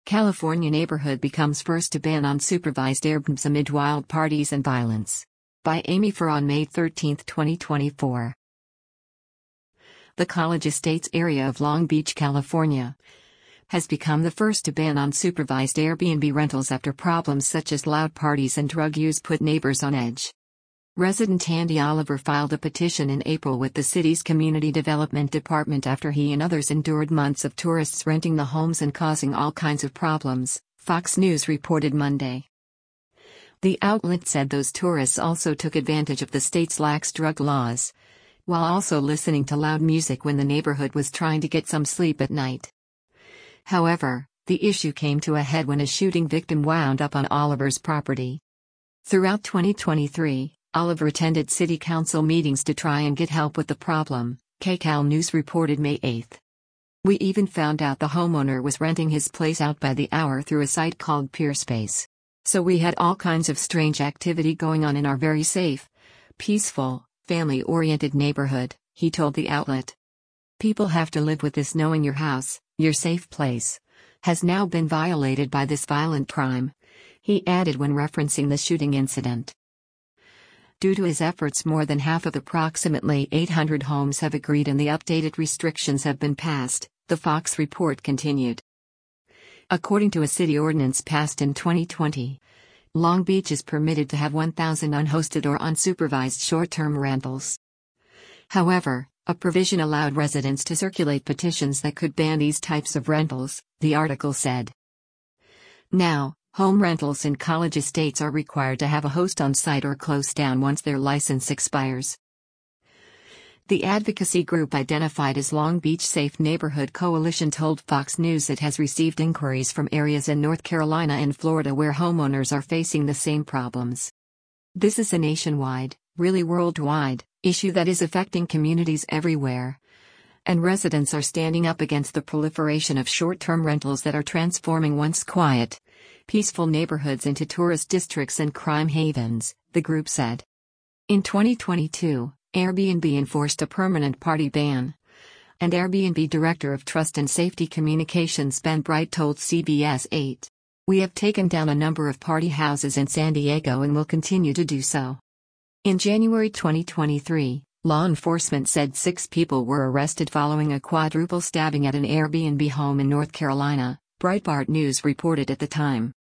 California neighborhood becomes first to ban unsupervised Airbnbs amid wild parties and violence. By Amy Farr on May 13, 2024. The College Estates area of Long Beach, California, has become the first to ban unsupervised Airbnb rentals after problems such as loud parties and drug use put neighbors on edge. Resident Andy Oliver filed a petition in April with the city's Community Development Department after he and others endured months of tourists renting the homes and causing all kinds of problems, Fox News reported Monday. The outlet said those tourists also took advantage of the state's lax drug laws, while also listening to loud music when the neighborhood was trying to get some sleep at night. However, the issue came to a head when a shooting victim wound up on Oliver's property. Throughout 2023, Oliver attended city council meetings to try and get help with the problem, KCAL News reported May 8. We even found out the homeowner was renting his place out by the hour through a site called Peerspace. So we had all kinds of strange activity going on in our very safe, peaceful, family-oriented neighborhood, he told the outlet. People have to live with this knowing your house, your safe place, has now been violated by this violent crime, he added when referencing the shooting incident. Due to his efforts, more than half of approximately 800 homes have agreed and the updated restrictions have been passed, the Fox report continued. According to a city ordinance passed in 2020, Long Beach is permitted to have 1,000 unhosted or unsupervised short-term rentals. However, a provision allowed residents to circulate petitions that could ban these types of rentals, the article said. Now, home rentals in college estates are required to have a host on site or close down once their license expires. The advocacy group identified as Long Beach Safe Neighborhood Coalition told Fox News it has received inquiries from areas in North Carolina and Florida where homeowners are facing the same problems. This is a nationwide, really worldwide, issue that is affecting communities everywhere. And residents are standing up against the proliferation of short-term rentals that are transforming once quiet, peaceful neighborhoods into tourist districts and crime havens, the group said. In 2022, Airbnb enforced a permanent party ban. And Airbnb Director of Trust and Safety Communications Ben Bright told CBS 8. We have taken down a number of party houses in San Diego and will continue to do so. In January 2023, law enforcement said 6 people were arrested following a quadruple stabbing at an Airbnb home in North Carolina, Breitbart News reported at the time.